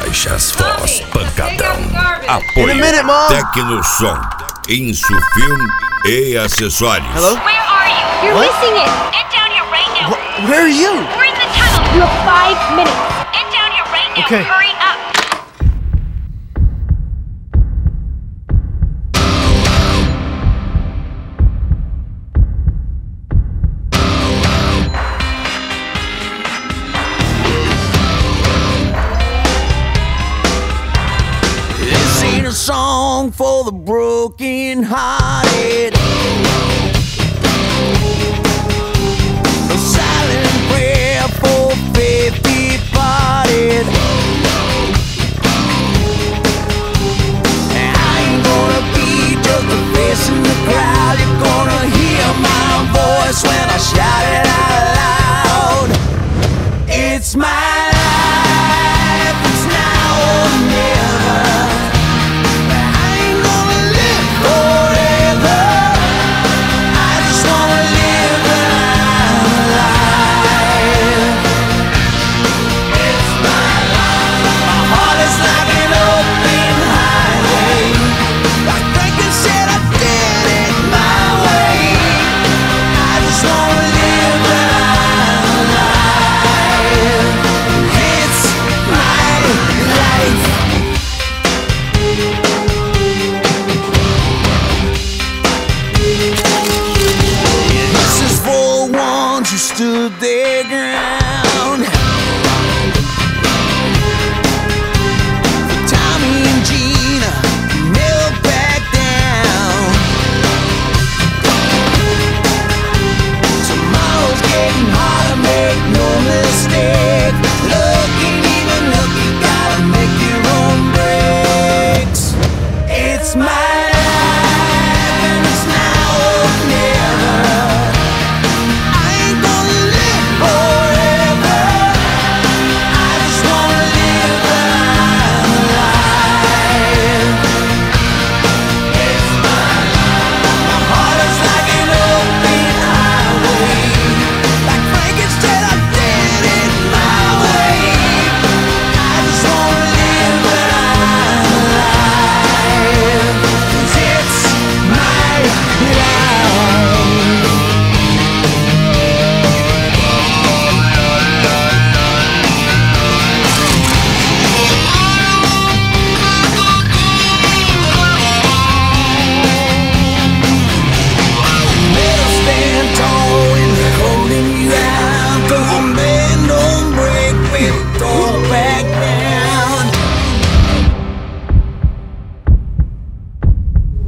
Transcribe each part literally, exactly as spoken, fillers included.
faixas, voz, pancadão. In a minute, Apoio Mom. Tecnosom, Insufilm e acessórios. Hello? Where are you? You're What? missing it. Get down here right now. Wh- where are you? We're in the tunnel. You have five minutes. Get down here right now. Okay. Hurry up. This ain't a song for the broken hearted. A silent prayer for faith departed. And I ain't gonna be just a face in the crowd. You're gonna hear my voice when I shout it out loud. It's my life, it's now or never. I ain't gonna live forever. I just wanna live when I'm alive. It's my life. My heart is like an open highway. Like Franklin said, I did it my way. I just wanna live when I'm alive. It's my life. This is for the ones who stood their ground. For Tommy and Gina, who never back down. Tomorrow's getting harder, make no mistake. Look ain't even look, you gotta make your own breaks. It's my life and it's now or never. I ain't gonna live forever. I just wanna live when I'm alive. It's my life. My heart is like an open highway. Like Frankenstein, I did it my way. I just wanna live when I'm alive. 'Cause it's my life. Better stand tall when they're holding you out. Don't bend, don't break, baby, don't back down.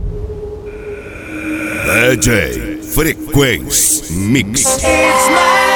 D J Frequência Mix. It's my